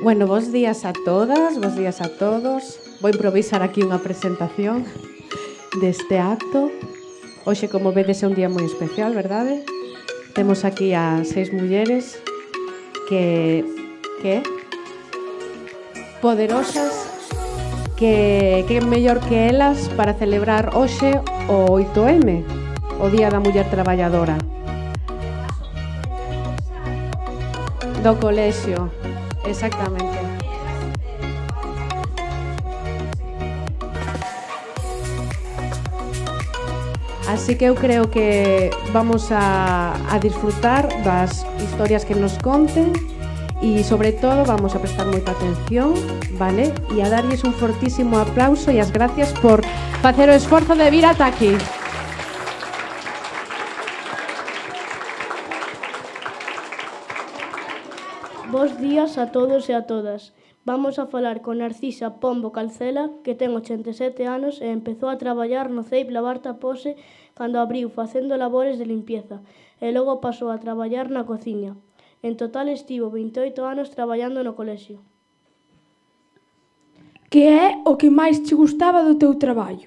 Bueno, bos días a todas, bos días a todos. Vou improvisar aquí unha presentación deste acto. Hoxe, como vedes, é un día moi especial, verdade? Temos aquí a 6 mulleres que poderosas, que mellor que elas para celebrar hoxe o 8M, o Día da Muller Traballadora. Do colexio, exactamente. Así que eu creo que vamos a disfrutar das historias que nos conten e, sobre todo, vamos a prestar moita atención, vale? E a darlles un fortísimo aplauso e as gracias por facer o esforzo de vir ata aquí. Bos días a todos e a todas. Vamos a falar con Narcisa Pombo Calcela, que ten 87 anos e empezou a traballar no CEIP Labarta Pose cando abriu facendo labores de limpieza e logo pasou a traballar na cociña. En total estivo 28 anos traballando no colexio. Que é o que máis te gustaba do teu traballo?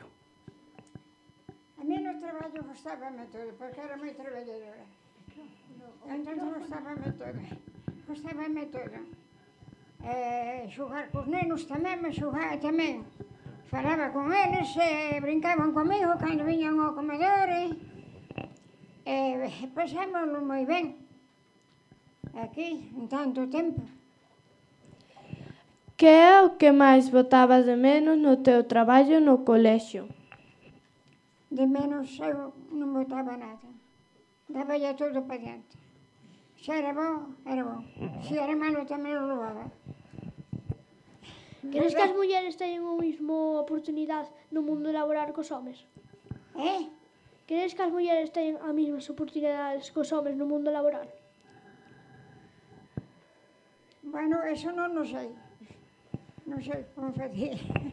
A mí no traballo gustábame todo, porque era moi traballadora. Entón gustábame todo. Gustábame todo. Xogar cos nenos tamén, me xogaba tamén. Falaba con eles, brincaban comigo cando viñan ao comedor e pasámoslo moi ben aquí, en tanto tempo. Que é o que máis botabas de menos no teu traballo no colexio? De menos eu non botaba nada. Daballe todo para diante. Se era bo, era bo. Se era malo, tamén o levaba. Crees que as mulleres teñen a mesma oportunidade no mundo laboral cos homes? Crees que as mulleres teñen as mesmas oportunidades cos homes no mundo laboral? Bueno, eso non o sei. Non sei como facer.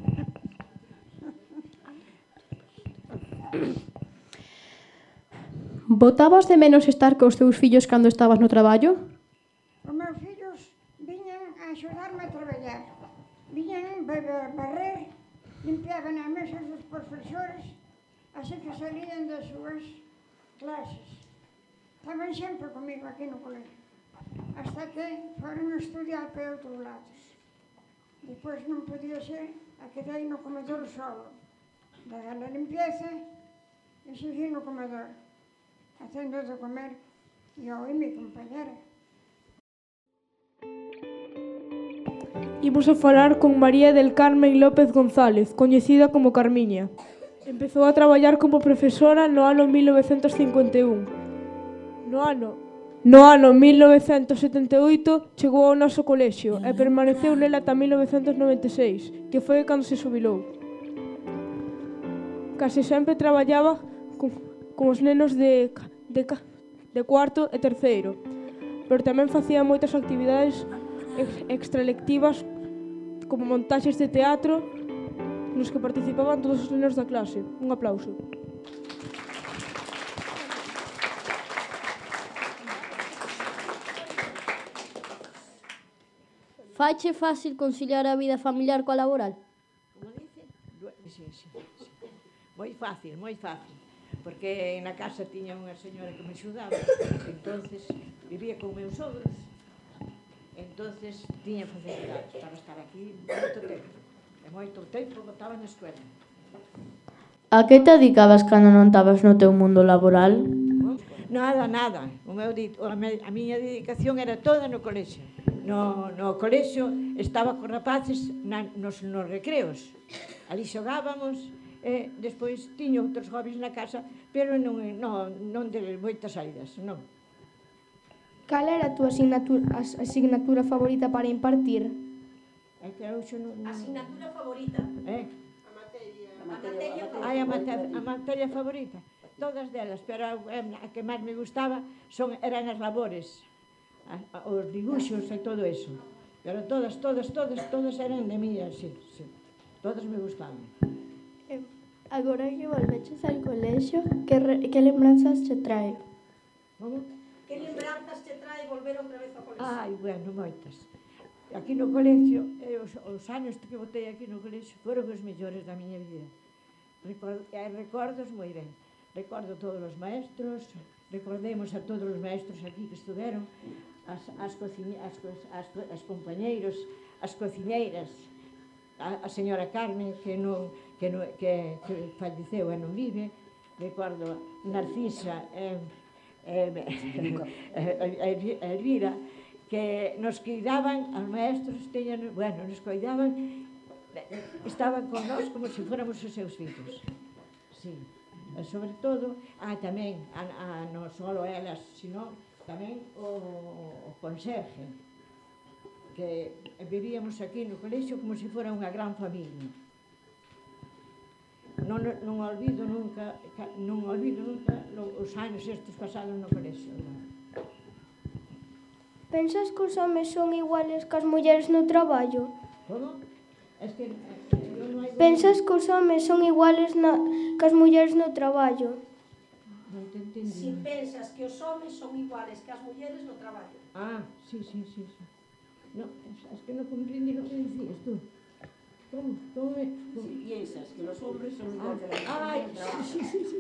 Botabas de menos estar cos teus fillos cando estabas no traballo? Os meus fillos viñan a axudarme a traballar. Viñan a barrer, limpiaban as mesas dos profesores, así que salían das súas clases. Estaban sempre comigo aquí no colegio, hasta que foron a estudiar para outros lados. Depois non podía ser, a quedei no comedor solo. Dar a limpieza e seguir no comedor, facendo de comer eu e mi compañera. Imos a falar con María del Carmen López González, coñecida como Carmiña. Empezou a traballar como profesora no ano 1951. No ano 1978 chegou ao noso colexio e permaneceu nela ata 1996, que foi cando se xubilou. Case sempre traballaba con os nenos de cuarto e terceiro, pero tamén facía moitas actividades extralectivas como montaxes de teatro nos que participaban todos os nenos da clase. Un aplauso. Faiche fácil conciliar a vida familiar coa laboral? Como dice? Sí. Moi fácil, porque na casa tiña unha señora que me axudaba, entonces vivía con meus sogros, entonces tiña facilidades para estar aquí moito tempo botaba na escuela. A que te dedicabas cando non estabas no teu mundo laboral? Nada. A miña dedicación era toda no colexio. No colexio estaba con rapaces nos recreos. Ali xogábamos e despois tiña outros hobbies na casa, pero non de moitas saídas, non. Cal era a túa asignatura favorita para impartir? Asignatura favorita? A materia favorita? Todas delas, pero a que máis me gustaba eran as labores, os dibuixos e todo eso. Pero todas eran de mí, sí. Todas me gustaban. Agora que volveches ao colexio, que lembranzas te trae? Como? Que lembranzas te trae volver outra vez ao colexio? Bueno, moitas. Aquí no colegio, os anos que botei aquí no colegio foron os mellores da miña vida. Recordos moi ben. Recordo todos os maestros, recordemos a todos os maestros aquí que estuveron, as compañeiros, as cociñeiras, a señora Carmen, que falleceu e non vive, recordo Narcisa e Elvira, que nos cuidaban, os maestros nos cuidaban, estaban con nós como se fóramos os seus fillos. Sí. E sobre todo, tamén, non só elas, sino tamén o conserje, que vivíamos aquí no colexio como se fora unha gran familia. Non olvido nunca os anos estes pasados no colexio. Pensas que os homes son iguales que as mulleres no traballo? Como? Pensas que os homes son iguales que as mulleres no traballo? Non te entendi. Si pensas que os homes son iguales que as mulleres no traballo. Sí. No, es que non comprendi lo que decías tú. ¿Cómo? Si piensas que los hombres son iguales que las mujeres no trabajo.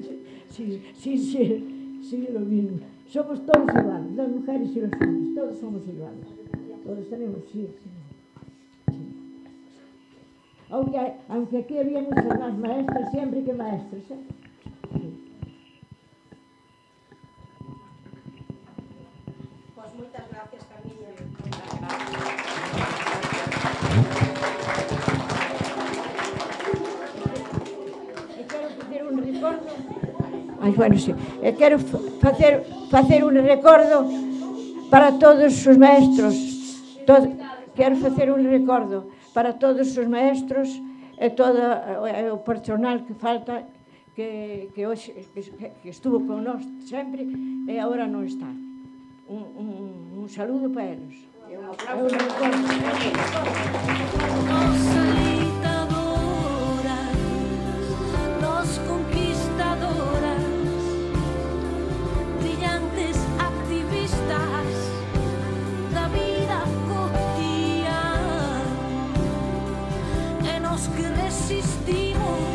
Sí, lo mismo. Somos todos iguales, las mujeres y los hombres, todos somos iguales. Todos tenemos, sí. Aunque aquí había muchas más maestras, siempre que maestros, ¿eh? Sí. Pues moitas gracias, Carmiña. Quero facer un recordo para todos os maestros. Quero facer un recordo para todos os maestros e todo o personal que falta, que estuvo con nós sempre e agora non está. Un saludo para eles. E un aplauso. Los conquistadoras, brillantes activistas da vida cotidiana, en los que resistimos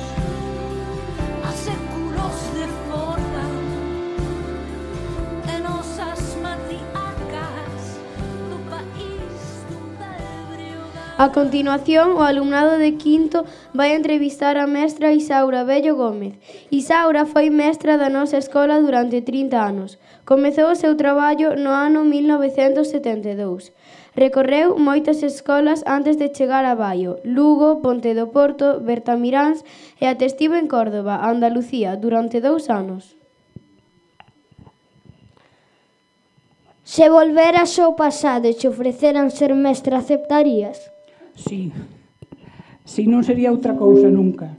a séculos de forma, en nosas matriarcas do país donde brioga. A continuación, o alumnado de quinto vai entrevistar a mestra Isaura Bello Gómez. Isaura foi mestra da nosa escola durante 30 anos. Comezou o seu traballo no ano 1972. Recorreu moitas escolas antes de chegar a Baio, Lugo, Ponte do Porto, Bertamiráns e até estivo en Córdoba, Andalucía, durante 2 anos. Se volveras ao pasado e te ofreceran ser mestra, aceptarías? Sí. Si non sería outra cousa nunca.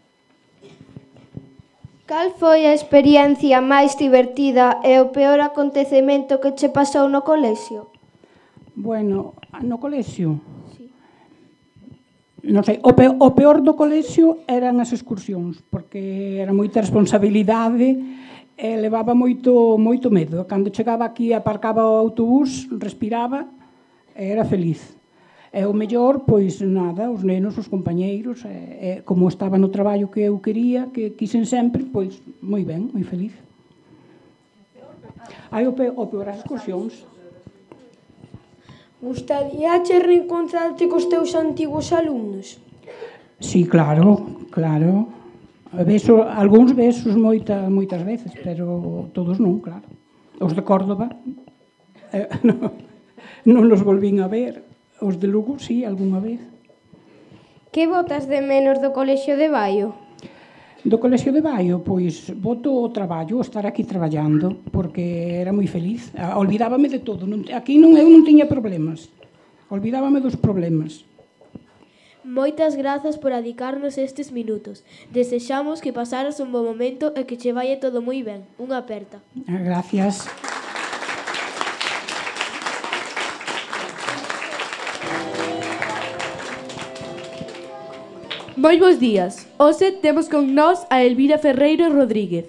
Cal foi a experiencia máis divertida e o peor acontecemento que che pasou no colexio? Bueno, no colexio? Sí. Non sei, o peor do colexio eran as excursións, porque era moita responsabilidade e levaba moito medo. Cando chegaba aquí, aparcaba o autobús, respiraba e era feliz. E o mellor, pois nada, os nenos, os compañeiros, como estaba no traballo que eu quería, que quixen sempre, pois moi ben, moi feliz. O peor as excursións. Gustaríache reencontrarte cos teus antigos alumnos? Sí, claro. Algúns besos moitas veces, pero todos non, claro. Os de Córdoba non los volvín a ver. Os de Lugo, sí, algunha vez. Que botas de menos do colexio de Baio? Do colexio de Baio, pois, boto o traballo, estar aquí traballando, porque era moi feliz. Olvidábame de todo. Aquí eu non tiña problemas. Olvidábame dos problemas. Moitas grazas por adicarnos estes minutos. Desexamos que pasaras un bo momento e que che vaia todo moi ben. Unha aperta. Gracias. Moi bons días. Hoxe temos con nós a Elvira Ferreiro Rodríguez.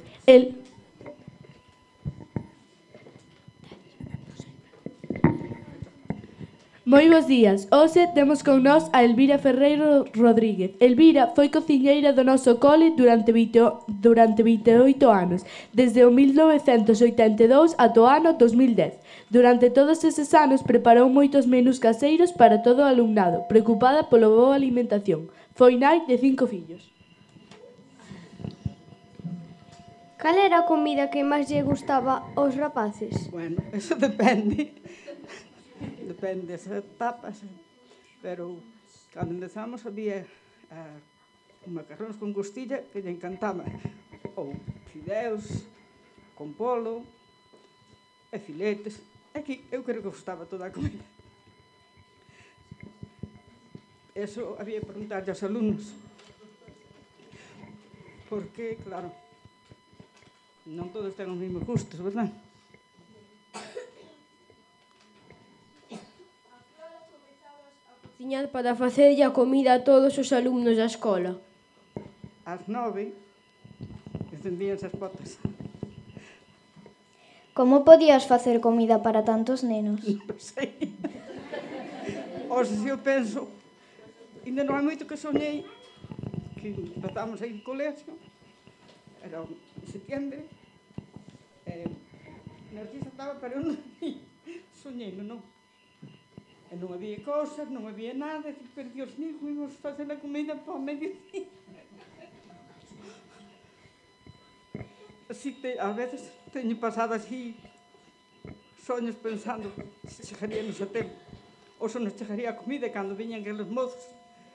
Moi bons días. Hoxe temos con nós a Elvira Ferreiro Rodríguez. Elvira foi cociñeira do noso cole durante 28 anos, desde o 1982 ata o ano 2010. Durante todos eses anos preparou moitos menús caseiros para todo o alumnado, preocupada polo boa alimentación. Foi nai de 5 fillos. Cal era a comida que máis lle gustaba aos rapaces? Bueno, eso depende. Depende das etapas. Pero cando empezamos había macarróns con costilla que lle encantaba. Ou fideos con polo e filetes. Aquí eu creo que gustaba toda a comida. Eso había que preguntarlle aos alumnos. Porque, claro, non todos ten os mesmos gustos, verdad? Cociñar para facerlle a comida a todos os alumnos da escola. Ás 9 encendíanse as potas. Como podías facer comida para tantos nenos? Non sei. Ou se eu penso, ainda non hai moito que soñei que empezamos a ir ao colexio, era en septiembre, Narcisa estaba, pero eu non soñei, non. E non había cousas, non había nada, e pero Dios mío, íbamos facer a comida para o mediodía. Así a veces teño pasado así soños pensando se chegaríamos a tempo, ou se nos chegaría a comida cando viñan aqueles mozos.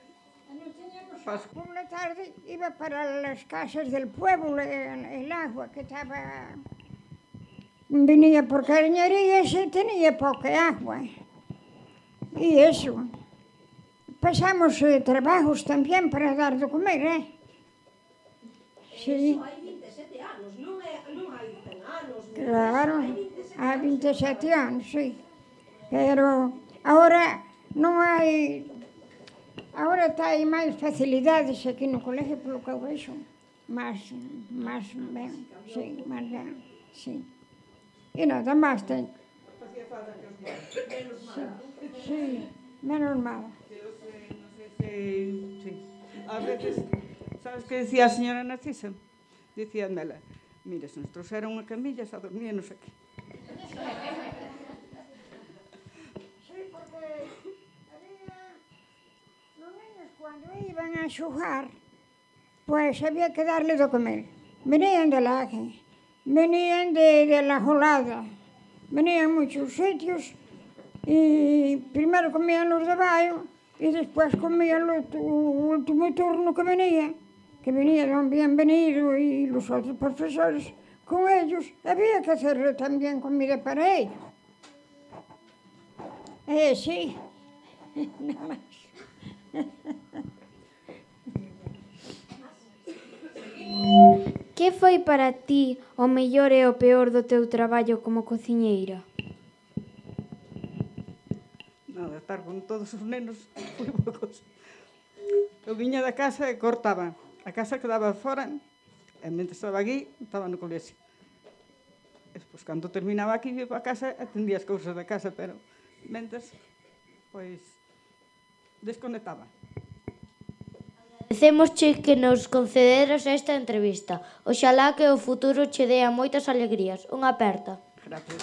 Por la tarde iba para las casas del pueblo, el agua que estaba... Venía por cañerías y tenía poca agua. Y eso. Pasamos trabajos también para dar de comer, ¿eh? Sí. Hai 27 anos, non hai 100 anos. Claro, hai 27 anos, sí. Pero ahora non hai... Ahora está aí máis facilidades aquí no colegio, polo que eu vexo. Más ben, sí, máis ben, sí. E nada máis ten. Sí, menos mal. Sí. A veces, sabes que decía a señora Narcisa? Dicía ela, mira, se nos trouxeron unha camilla, xa dormíanos aquí. Cuando iban a xugar, pues había que darle de comer. Venían de Laje, venían de la Jolada, venían muchos sitios y primero comían los de Bayo y después comían el último turno que venía don Bienvenido y los otros profesores. Con ellos había que hacerle también comida para ellos. Sí, nada más. Que foi para ti o mellor e o peor do teu traballo como cociñeira? Nada, estar con todos os nenos foi unha cosa. Eu viña da casa e cortaba. A casa quedaba fora, e mentre estaba aquí, estaba no colexio. Despois, cando terminaba aquí, ia para casa, atendía as cousas da casa, pero mentres, pois, desconectaba. Agradecémosche que nos concederas esta entrevista. Oxalá que o futuro che dea moitas alegrías. Unha aperta. Gracias.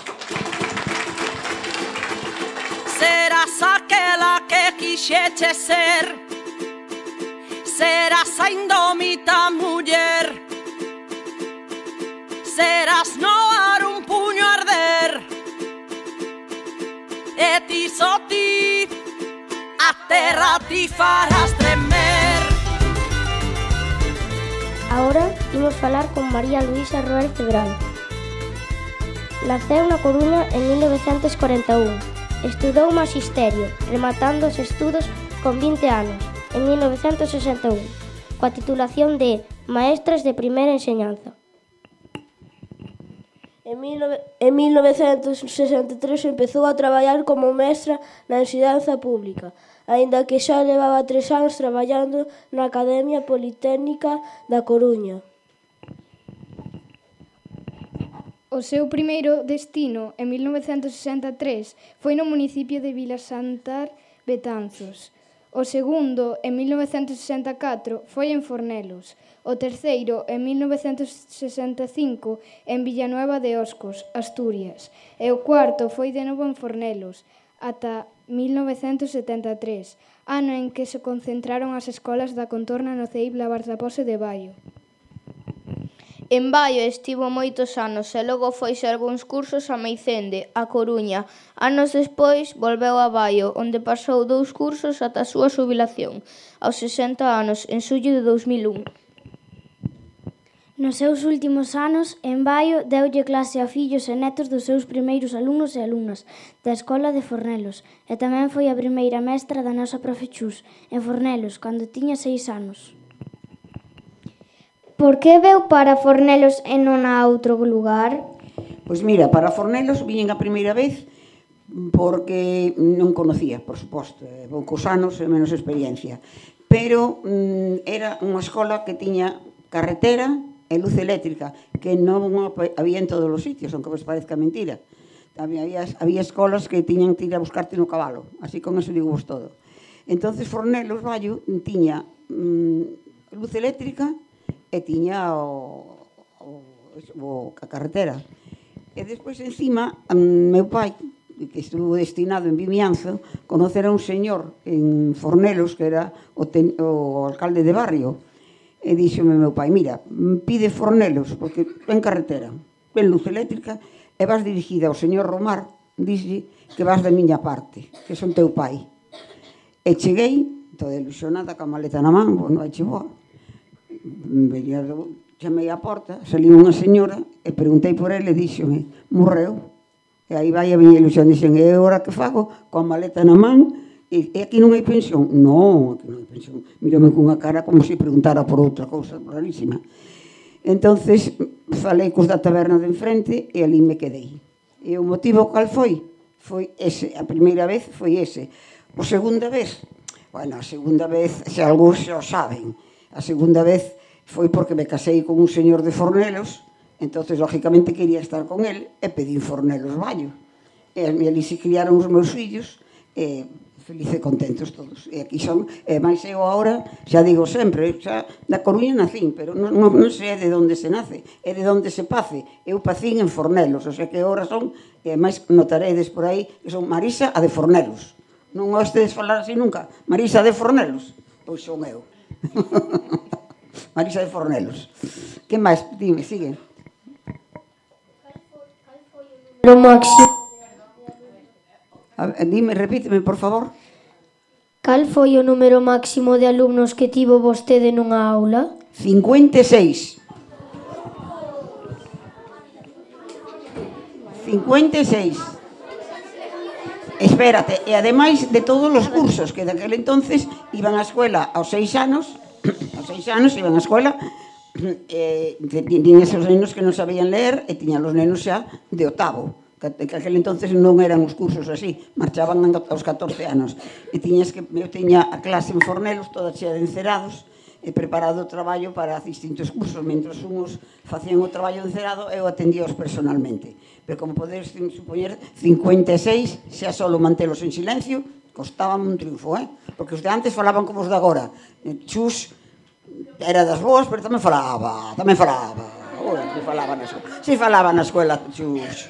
Serás aquela que quixeche ser, serás a indómita muller, serás no ar un puño arder, e ti só ti a terra ti farás tremer. Ahora imos falar con María Luisa Roel Cebral. Naceu na Coruña en 1941. Estudou Magisterio, rematando os estudos con 20 anos, en 1961, coa titulación de Maestras de Primeira Enseñanza. En 1963 empezou a traballar como mestra na ensinanza pública, aínda que xa levaba 3 anos traballando na Academia Politécnica da Coruña. O O seu primeiro destino, en 1963, foi no municipio de Vilasantar, Betanzos. O segundo, en 1964, foi en Fornelos. O terceiro, en 1965, en Villanueva de Oscos, Asturias. E o cuarto foi de novo en Fornelos, ata 1973, ano en que se concentraron as escolas da contorna no CEIP Labartapose de Baio. En Baio estivo moitos anos e logo foise algúns cursos a Meicende, a Coruña. Anos despois volveu a Baio, onde pasou 2 cursos ata a súa xubilación, aos 60 anos, en xullo de 2001. Nos seus últimos anos, en Baio, deulle clase a fillos e netos dos seus primeiros alumnos e alumnas da Escola de Fornelos e tamén foi a primeira mestra da nosa profe Chus, en Fornelos, cando tiña 6 anos. Por que veu para Fornelos e non a outro lugar? Pois mira, para Fornelos viñen a primeira vez porque non conocía, por suposto, poucos anos e menos experiencia. Pero era unha escola que tiña carretera e luz eléctrica, que non había en todos os sitios, aunque vos parezca mentira. Había escolas que tiñan que ir a buscarte no cabalo, así con eso digo vos todo. Entonces Fornelos, Baio, tiña luz eléctrica e tiña a carretera. E despois, encima, meu pai, que estuvo destinado en Vimianzo, conocera un señor en Fornelos, que era o alcalde de barrio, e díxome meu pai, mira, pide Fornelos, porque ven carretera, ven luz eléctrica, e vas dirigida ao señor Romar, dixe que vas da miña parte, que son teu pai. E cheguei, toda ilusionada, ca maleta na man, bueno, aí chegou, chamei á porta, saliu unha señora e preguntei por ele e díxome, morreu. E aí vai a miña ilusión, dixen, e agora que fago? Coa maleta na man, e aquí non hai pensión? Non, aquí non hai pensión. Mírame cunha cara como se preguntara por outra cousa rarísima. Entonces falei cos da taberna de enfrente e ali me quedei. E o motivo cal foi? Foi ese, a primeira vez foi ese. A segunda vez, bueno, a segunda vez, se algúns xa o saben, a segunda vez foi porque me casei con un señor de Fornelos, entonces, lógicamente, quería estar con él e pedín Fornelos Baio. E ali se criaron os meus fillos, felices e contentos todos. E aquí son, e máis eu agora, xa digo sempre, xa da Coruña nacín, pero non sei de onde se nace, é de onde se pace. Eu pacín en Fornelos, o sea que agora son, e máis notaredes por aí, que son Marisa a de Fornelos. Non ostedes falar así nunca. Marisa de Fornelos, pois son eu. Marisa de Fornelos. Que máis? Dime, sigue. Dime, repíteme, por favor. Cal foi o número máximo de alumnos que tivo vostede nunha aula? 56. 56. Espérate, e ademais de todos os cursos que daquel entonces iban á escuela aos 6 anos, iban á escuela, tiña esos nenos que non sabían ler e tiñan os nenos xa de octavo, que aquel entonces non eran os cursos así, marchaban aos 14 anos. E eu tiña a clase en Fornelos toda chea de encerados e preparado o traballo para distintos cursos. Mentres uns facían o traballo encerado, eu atendíaos personalmente. Pero como podedes supoñer, 56, xa solo mantelos en silencio, costaba un triunfo, porque os de antes falaban como os de agora. Chus era das boas, pero tamén falaba. Si falaba na escola, Chus.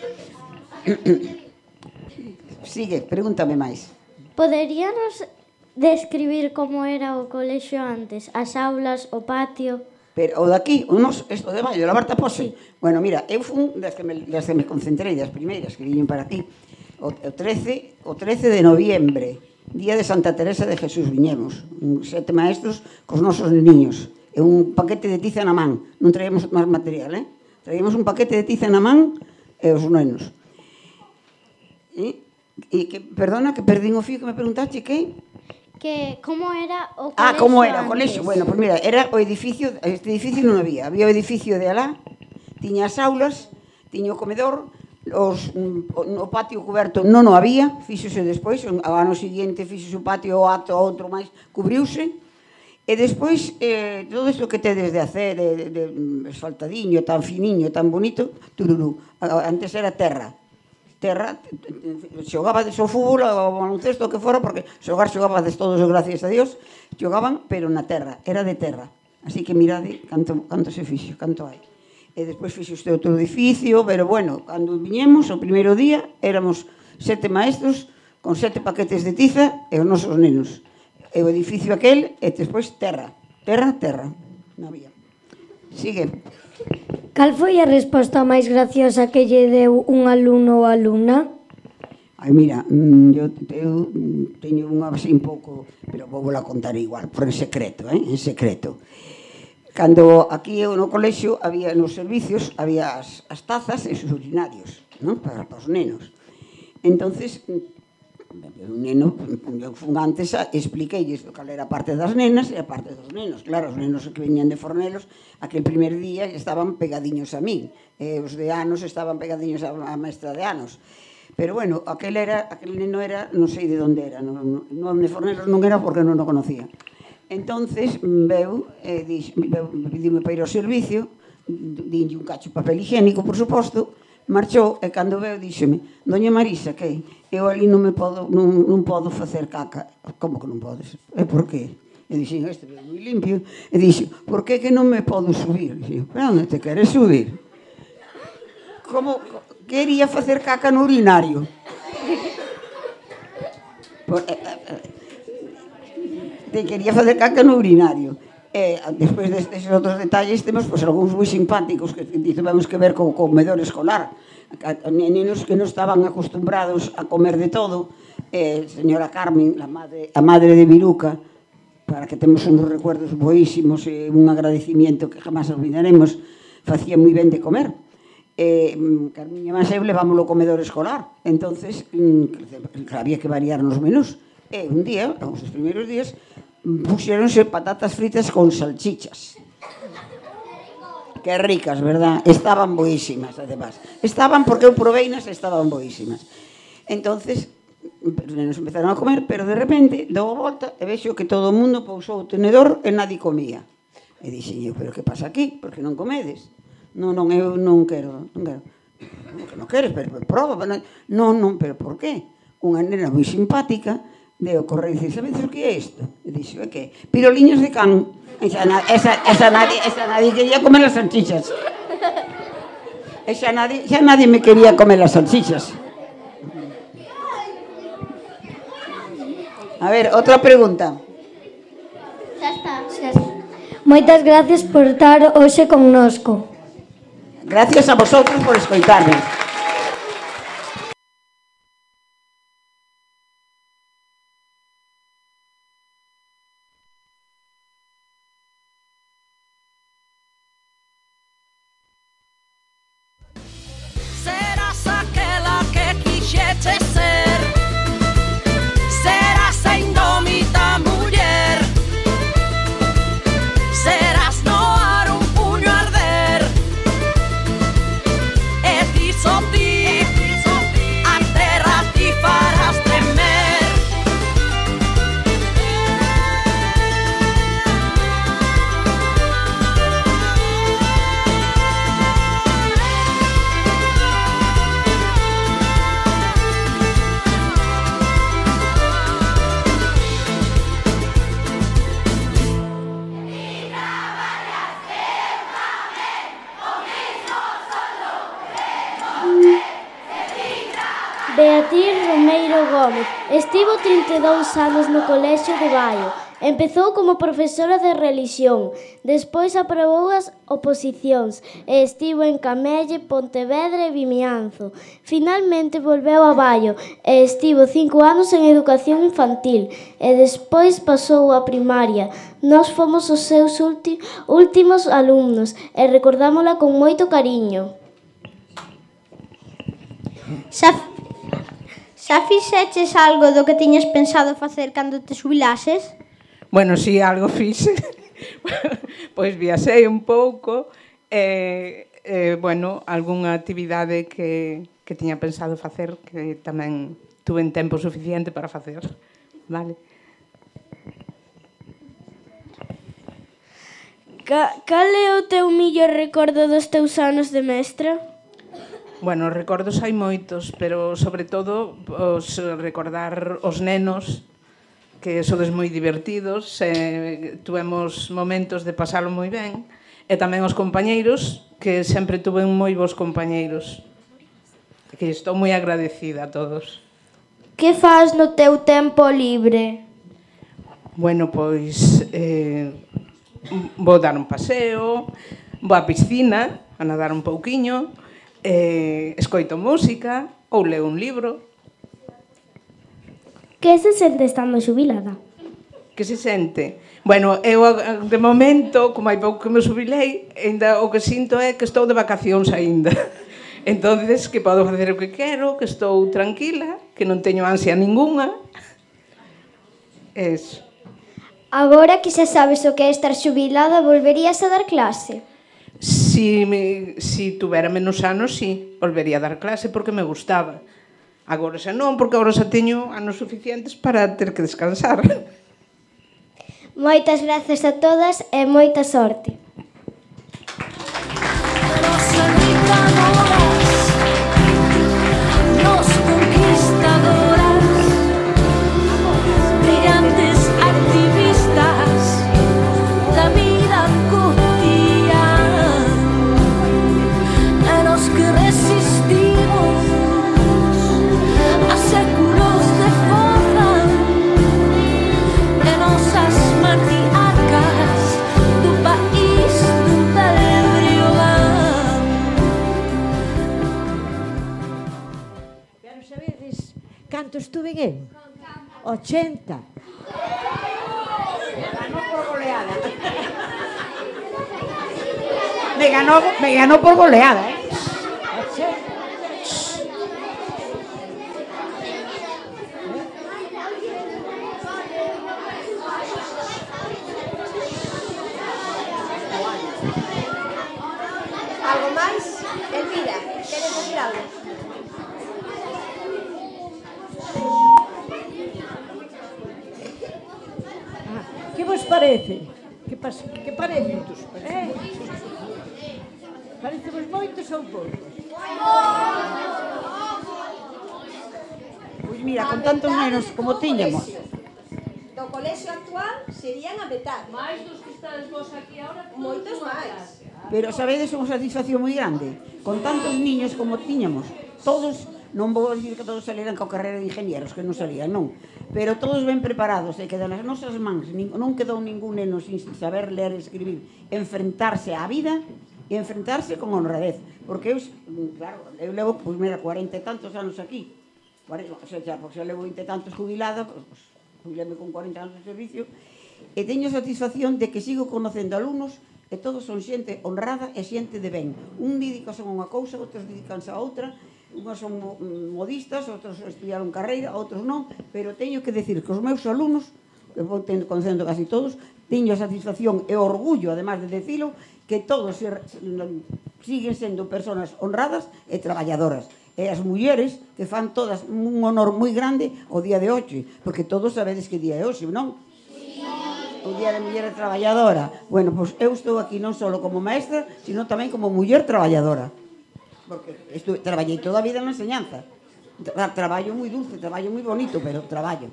Sigue, pregúntame máis. Poderíanos describir como era o colexio antes, as aulas, o patio? Pero o daqui, isto de Baio, de Labartapose. Bueno, mira, eu fui das que me concentrei, das primeiras que viñen para aquí. O 13 de noviembre, día de Santa Teresa de Jesús, viñemos, 7 maestros cos nosos niños. E un paquete de tiza na man, non traíamos máis material, traíamos un paquete de tiza na man e os nenos. Perdona, que perdín o fío que me preguntaste, que? Que como era o colexio como era o colexio? Bueno, pois mira, era o edificio, este edificio non había o edificio de alá, tiña as aulas, tiña o comedor, o patio coberto non o había, fíxose despois, ao ano seguinte fíxose o patio, o outro máis, cubriuse, E despois, todo isto que tedes de hacer, de asfaltadiño, tan finiño, tan bonito, tururú. Antes era terra. Terra, xogabades o fútbol, o baloncesto, o que fora, porque xogabades todos, gracias a Dios, xogaban, pero na terra, era de terra. Así que mirade canto se fixo, canto hai. E despois fixe este outro edificio, pero bueno, cando viñemos, o primeiro día, éramos 7 maestros con 7 paquetes de tiza e os nosos nenos. E o edificio aquel, e despois terra. Terra. Non había. Sigue. Cal foi a resposta máis graciosa que lle deu un alumno ou alumna? Ai, mira, eu teño unha así un pouco, pero vou a contar igual, por en secreto, en secreto. Cando aquí no colexio había nos servicios, había as tazas e os urinarios, non? Para os nenos. Entonces, un neno, eu fun antes a expliqueilles cal era a parte das nenas e a parte dos nenos. Claro, os nenos que veñan de Fornelos, aquel primer día estaban pegadiños a min, e os de anos estaban pegadiños a maestra de anos. Pero bueno, aquel neno era, non sei de onde era, non de Fornelos non era porque non o conocía. Entonces, pediume para ir ao servicio, dinlle un cacho de papel higiénico, por suposto, marchou, e cando veo, díxeme, Doña Marisa, que eu ali non podo facer caca. Como que non podes? E por qué? E dixen, este é moi limpio. E dixen, por que que non me podo subir? E dixen, pero onde te queres subir? Como quería facer caca no urinario? Quería facer caca no urinario. Despois destes outros detalles temos algúns moi simpáticos que tivemos que ver co comedor escolar. Nenos que non estaban acostumbrados a comer de todo. Señora Carmen, a madre de Viruca, para que temos uns recuerdos boísimos e un agradecimiento que jamás olvidaremos, facía moi ben de comer. Carmiña máis eu levámoslo ao comedor escolar. Entonces, había que variar nos menús. E un día, os primeiros días, puxeronse patatas fritas con salchichas. Que ricas, verdad? Estaban boísimas, además. Estaban porque eu proveinas e estaban boísimas. Entonces, nos empezaron a comer, pero de repente dou a volta e vexo que todo o mundo pousou o tenedor e nadie comía. E dixen eu, pero que pasa aquí? Por que non comedes? Non, eu non quero. Non queres, pero proba. Non, pero por qué? Unha nena moi simpática deu correr e dice, sabedes o que é isto? E dixo, é que? Piroliños de can. Esa nadie quería comer as salchichas. Xa nadie me quería comer as salchichas. A ver, outra pregunta. Xa está. Moitas gracias por estar hoxe connosco. Gracias a vosotros por escoitarnos. Serás aquela que quixeches ser. Serás a indómita muller. Serás no ar un puño arder. E ti só ti, a terra ti farás tremer. Beatriz Romeiro Gómez estivo 32 anos no colexio de Baio. Empezou como profesora de religión, despois aprobou as oposicións e estivo en Camelle, Pontevedra e Vimianzo. Finalmente volveu a Baio e estivo 5 anos en educación infantil e despois pasou a primaria. Nós fomos os seus últimos alumnos e recordámola con moito cariño. Xa fixeches algo do que tiñas pensado facer cando te xubilases? Bueno, si algo fixe. Pois viaxei un pouco bueno, algunha actividade que tiña pensado facer que tamén tuve en tempo suficiente para facer. Vale. Cal é o teu millor recordo dos teus anos de mestra? Bueno, recordos hai moitos, pero sobre todo recordar os nenos, que sodes moi divertidos, tuvemos momentos de pasalo moi ben, e tamén os compañeiros, que sempre tuve moi bons compañeiros, que estou moi agradecida a todos. Que faz no teu tempo libre? Bueno, pois vou dar un paseo, vou á piscina a nadar un pouquiño, escoito música ou leo un libro. Que se sente estando xubilada? Que se sente? Bueno, eu de momento, como hai pouco que me xubilei, ainda o que sinto é que estou de vacacións aínda. Entonces, que podo facer o que quero, que estou tranquila, que non teño ansia ninguna. Eso. Agora que xa sabes o que é estar xubilada, volverías a dar clase? Si tuvera menos anos, sí, volvería a dar clase porque me gustaba. Agora xa non, porque agora xa teño anos suficientes para ter que descansar. Moitas grazas a todas e moita sorte. Los conquistadoras, brillantes activistas da vida cotidiana, a los que resistimos a séculos de forra, de nosas matriarcas do país del Briogán. Pero sabedes canto estuve eu? 80. Me ganó por goleada. Me ganó por goleada, ¿eh? 80. Algo máis? Elvira, queres decir algo? Que vos parece? Que parece? Parece vos moitos ou poucos? Pois mira, con tantos nenos como tiñamos. Do colexio actual serían a metade. Mais dos que estades vos aquí ahora, moitos máis. Pero sabedes unha satisfacción moi grande. Con tantos niños como tiñamos, todos, non vou dicir que todos salieran coa carreira de ingenieros, que non salían, non. Pero todos ben preparados, e que das nosas mans non quedou ningún neno sin saber ler e escribir, enfrentarse á vida e enfrentarse con honradez. Porque eu, claro, eu levo, pois mira, 40 e tantos anos aquí. O sea, porque xa levo 20 e tantos jubilada, pois, jubileme con 40 anos de servicio, e teño satisfacción de que sigo conocendo alumnos e todos son xente honrada e xente de ben. Un dedicase a unha cousa, outros dedicanse a outra, unhas son modistas, outros estudiaron carreira, outros non, pero teño que decir que os meus alumnos, que vou conocendo casi todos, teño a satisfacción e orgullo, además de decilo, que todos siguen sendo persoas honradas e traballadoras. E as mulleres que fan todas un honor moi grande o día de hoxe, porque todos sabedes que día é hoxe, non? O Día de Muller Traballadora. Bueno, pois eu estou aquí non só como maestra, sino tamén como muller traballadora. Porque traballei toda a vida na enseñanza. Traballo moi dulce, traballo moi bonito, pero traballo.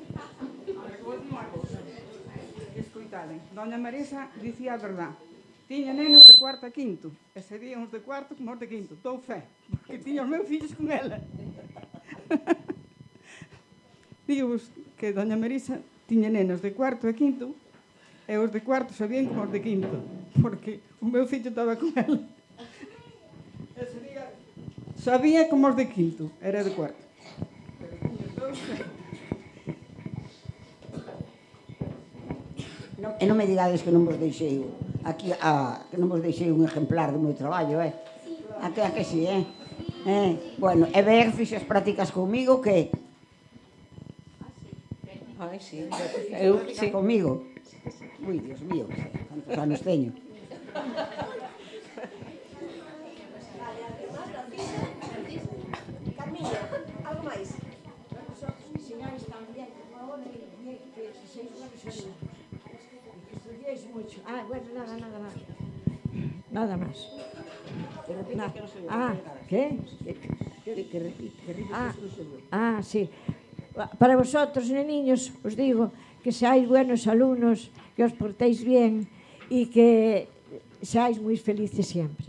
Escoitade, doña Marisa dicía a verdad. Tiña nenos de cuarto a quinto, e serían os de cuarto como os de quinto. Dou fe, porque tiña os meus fillos con ela. Digo-vos que doña Marisa tiña nenos de cuarto a quinto, e os de cuarto sabían como os de quinto, porque o meu fillo estaba con ela. Sabía como os de quinto, era de cuarto. E non me digades que non vos deixei aquí, que non vos deixei un exemplar do meu traballo, A que si, Bueno, e ver, fixas prácticas comigo, que? Ai, sí. Eu, sí. Comigo. Ui, Dios mío, cantos anos teño. Carmiña, algo máis? Señores tamén, por favor, que se sei que estudiéis moito. Bueno, nada. nada más. ¿Qué? Que repite. Sí. Para vosotros, neniños, os digo que seáis buenos alumnos, que os portéis bien y que seáis muy felices siempre.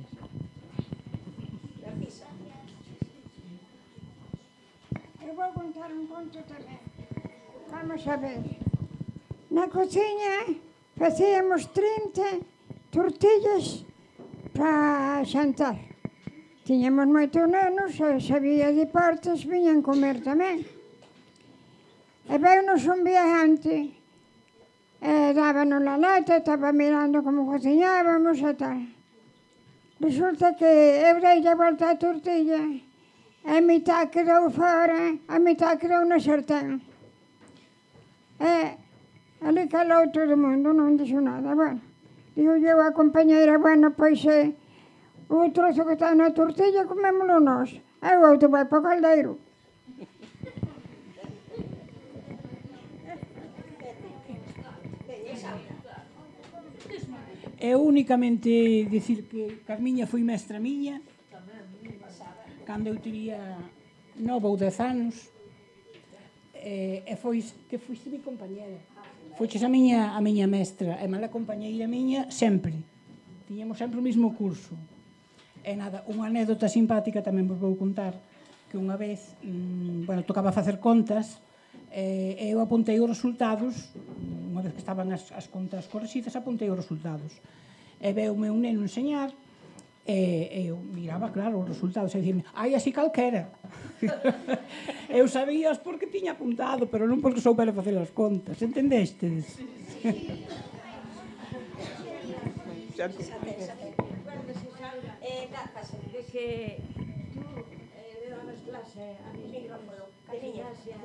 Eu vou contar un conto tamén. Vamos a ver. Na cociña facíamos 30 tortillas para xantar. Tiñamos moitos nenos, e se había deportes, viñan comer tamén. E veunos un viajante, e dábanos la lata, estaba mirando como cociñábamos e tal. Resulta que eu dei a volta a tortilla, e a mitad quedou fora, a mitad quedou na sartén. E ali calou todo o mundo, non dixo nada. Bueno, digo eu a compañeira, bueno, pois o trozo que está na tortilla comémolo nós, e o outro vai para o caldeiro. Eu únicamente dicir que Carmiña foi mestra miña cando eu tiría 9 ou 10 anos, e que foiste mi compañera. Foiches a miña mestra e mala compañeira miña sempre. Tiñamos sempre o mesmo curso. E nada, unha anécdota simpática tamén vos vou contar, que unha vez, tocaba facer contas, e eu apuntei os resultados, unha vez que estaban as contas correxidas, apuntei os resultados. E veume un neno enseñar, e eu miraba, claro, os resultados, e dicime, ai, así calquera. Eu sabías porque tiña apuntado, pero non porque soubera facer as contas, entendestes? De que tú le dabas clase a mis micrófonos de gimnasia.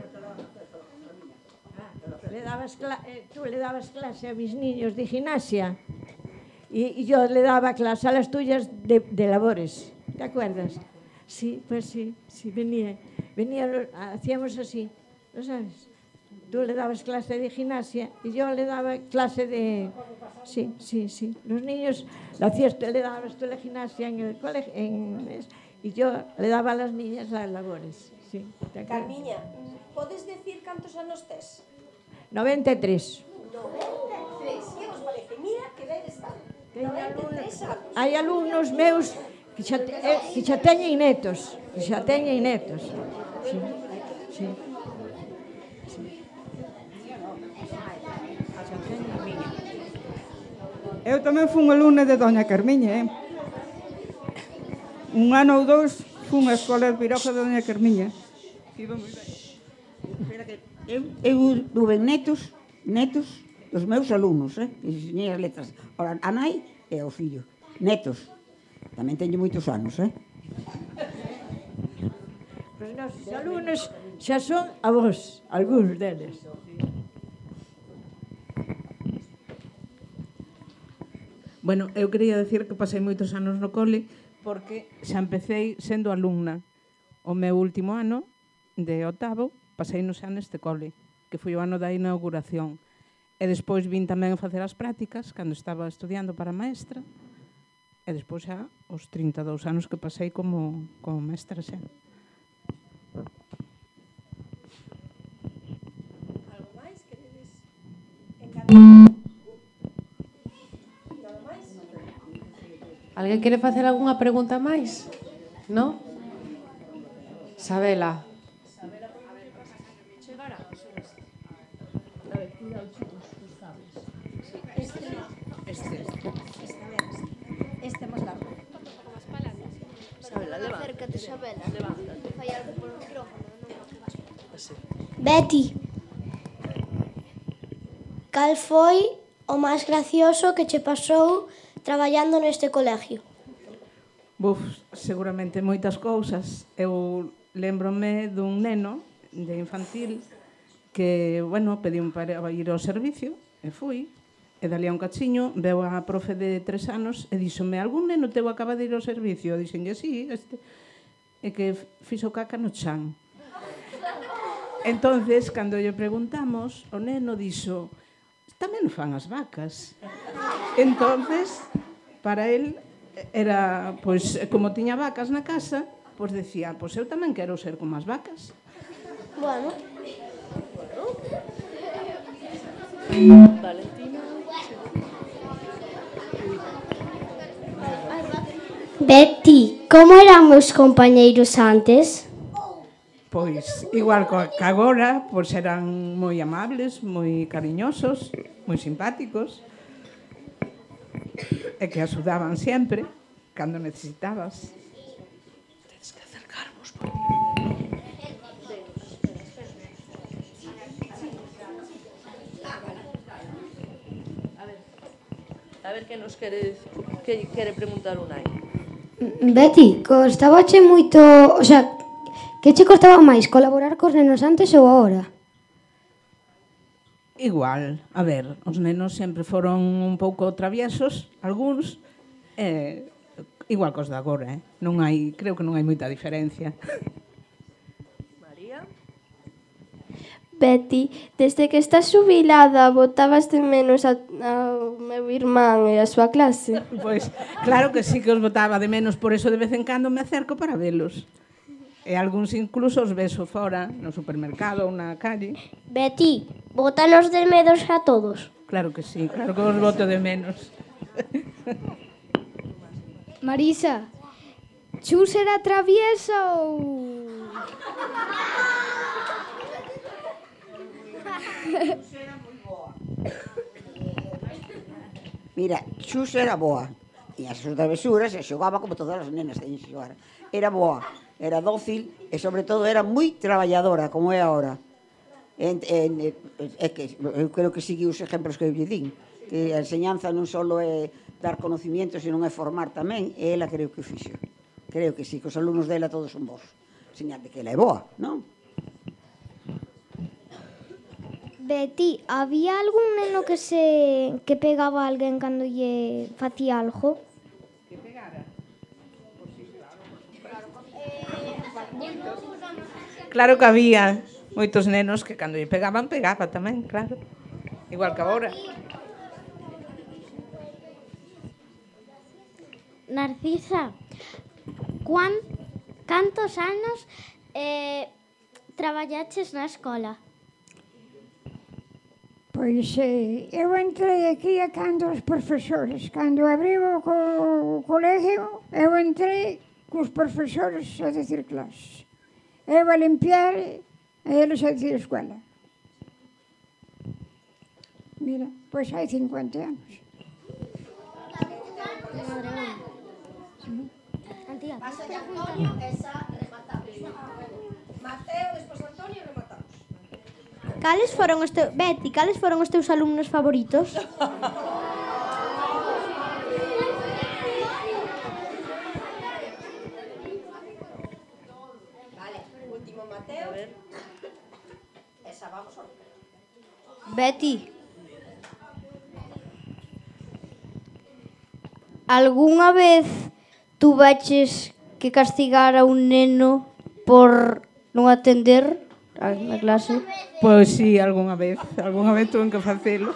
Tú le dabas clase a mis niños de gimnasia y yo le daba clase a las tuyas de labores. ¿Te acuerdas? Sí, pues sí, venía, hacíamos así, ¿lo sabes? Tú le dabas clase de gimnasia y yo le daba clase de... Sí. Los niños, le dabas tú la gimnasia en el colegio y yo le daba a las niñas las labores. Sí. Carmiña, podes decir cantos anos tes? 93. 93, que vos parece? Mira que ben está. 93 anos. Hai alumnos meus que xa teñen netos. Sí. Eu tamén fun alumna de doña Carmiña, Un ano ou dous fun á escola de Piroja de doña Carmiña. Iba moi ben. Eu tuve netos dos meus alumnos, que ensinei as letras. Ora, a nai e o fillo. Netos. Tamén teño moitos anos, Os nosos alumnos xa son avós, algúns deles. Bueno, eu quería decir que pasei moitos anos no cole porque xa empecé sendo alumna. O meu último ano, de octavo, pasei no xa neste cole, que foi o ano da inauguración. E despois vin tamén a facer as prácticas, cando estaba estudiando para maestra, e despois xa os 32 anos que pasei como maestra xa. Algo máis queredes encantar? Alguén quere facer algunha pregunta máis? No? Sabela. Este máis largo. Sabela, levanta. Acércate, Sabela. Levántate. Fai algo polo micrófono, non? Betty, cal foi o máis gracioso que che pasou traballando neste colegio? Seguramente moitas cousas. Eu lembrome dun neno de infantil que, pediu para ir ao servicio e fui. E dali a un cachiño veu a profe de 3 anos e díxome, algún neno teu acaba de ir ao servicio? Dixenlle, sí, e que fixo caca no chan. Entonces, cando lle preguntamos, o neno dixo, tamén fan as vacas. Entonces, para él, era, pois, como tiña vacas na casa, pois decía, pois eu tamén quero ser como as vacas. Bueno. Valentina. Betty, como eran os compañeiros antes? Pois, igual que agora, pois eran moi amables, moi cariñosos, moi simpáticos, e que axudaban sempre, cando necesitabas. Tens que acercarvos, por A ver que nos quere preguntar un aí. Betty, costabache moito, o sea, que che costaba máis, colaborar cos nenos antes ou agora? Igual, a ver, os nenos sempre foron un pouco traviesos, algúns, igual cos de agora, non hai, creo que non hai moita diferencia. María? Betty, desde que estás xubilada, botabas de menos ao meu irmán e a súa clase? Pois, claro que sí que os botaba de menos, por eso de vez en cando me acerco para velos. E algúns incluso os beso fora, no supermercado ou na calle. Betty, bótanos de menos a todos. Claro que sí, claro que os boto de menos. Marisa, Chus era traviesa ou... Mira, Xus era boa. E as súas travesuras e xogaba como todas as nenas teñen que xogar. Era boa, era dócil e, sobre todo, era moi traballadora, como é agora. É que eu creo que seguiu os exemplos que eu lle din. Que a enseñanza non só é dar conocimiento, senón é formar tamén. E ela creo que o fixo. Creo que sí, que os alumnos dela todos son bons. Señal de que ela é boa, non? Betty, había algún neno que pegaba a alguén cando lle facía algo? Que pegara? Claro que había moitos nenos que cando lle pegaban, pegaba tamén, claro. Igual que agora. Narcisa, cantos anos traballaches na escola? Pois eu entrei aquí a cando os profesores. Cando abriu o colegio, eu entrei cos profesores a decir clases. Eu a limpiar e eles a decir escola. Mira, pois hai 50 anos. Antía, Antonio, esa rematamos. Mateo, despois Antonio, rematamos. Cales foron os teus... Betty, cales foron os teus alumnos favoritos? Vale, último Mateo. Esa vamos a... Betty, algunha vez tuveches que castigar a un neno por non atender a clase? Pois sí, algunha vez tuve que facelo.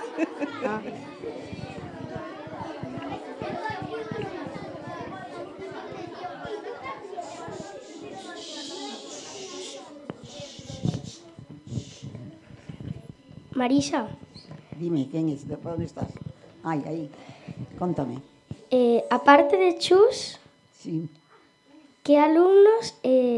Marisa. Dime, quen é? Onde estás? Ai, aí. Contame. Aparte de Chus, sí. Que alumnos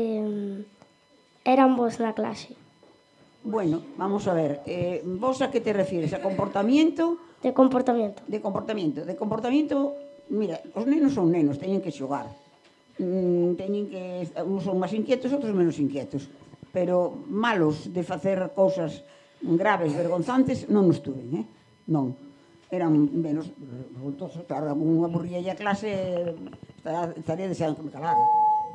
eran vos na clase? Bueno, vamos a ver. Vos a que te refieres? A comportamiento? De comportamiento. De comportamiento. De comportamiento, mira, os nenos son nenos, teñen que xogar. Teñen que... Uns son máis inquietos, outros menos inquietos. Pero malos de facer cousas graves, vergonzantes, non nos tuven, Non. Eran menos... Claro, unha aburría a clase, estaría deseando que me calara.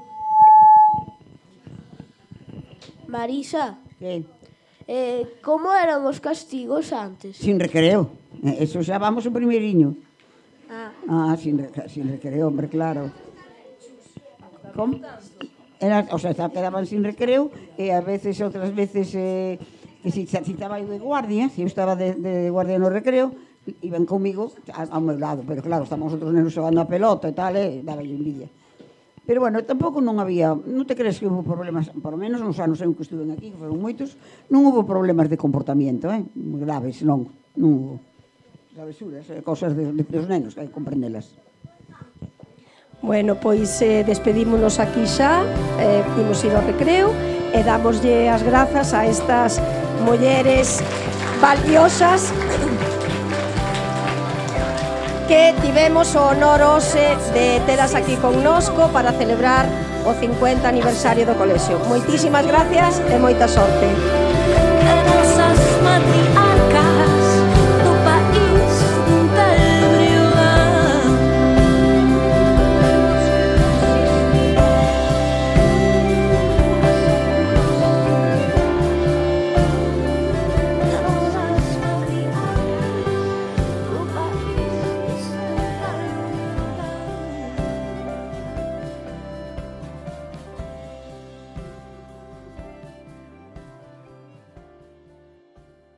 Marisa, Que? como eran os castigos antes? Sin recreo. Eso xa vamos o primeiriño. Sin recreo, hombre, claro. Como? O sea, quedaban sin recreo e a veces, outras veces, que si estaba eu de guardia, se eu estaba de guardia no recreo, iban comigo ao meu lado, pero claro, estamos outros nenos xogando a pelota e tal, daba envidia. Pero bueno, tampouco non había, non te crees que houve problemas, por lo menos nos anos en que estuve aquí, que foron moitos, non houve problemas de comportamento, graves, non houve travesuras, cosas dos nenos, que hai que comprendelas. Bueno, pois despedímonos aquí xa, imos ir ao recreo e damoslle as grazas a estas mulleres valiosas que tivemos o honor hoxe de telas aquí connosco para celebrar o 50 aniversario do colexio. Moitísimas gracias e moita sorte.